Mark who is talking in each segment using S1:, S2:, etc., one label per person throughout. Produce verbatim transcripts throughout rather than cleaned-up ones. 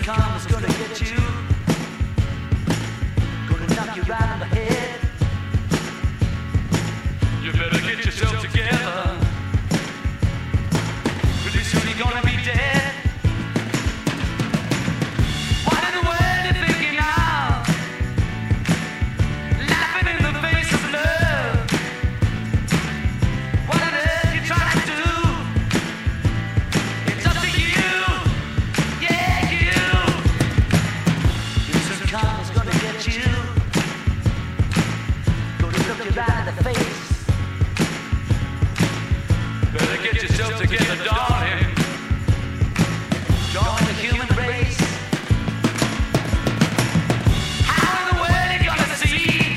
S1: karma's gonna get you. Gonna knock you right on the head. You better get yourself together. Pretty soon you're gonna be dead. What in the world you thinking now? Laughing in the face of love. What on earth you trying to do? It's up to you. Yeah, you. Your karma's gonna get you. Gonna look you right in the face. Better get yourself together, darling. Join the human race. How in the world are you gonna see?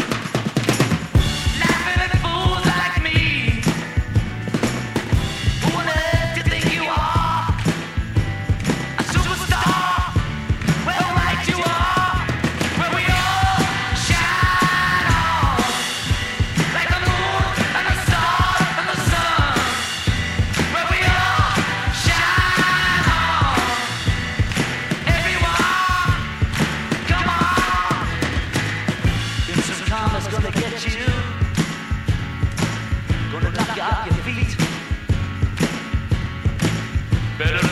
S1: Laughing at fools like me. Who on earth do you think you are? A superstar? Well, right you are. Where we all shine on. Like the moon and the stars and the sun. Where we all shine on. Everyone, come on. Instant karma's gonna get you. Gonna knock you off your feet. Better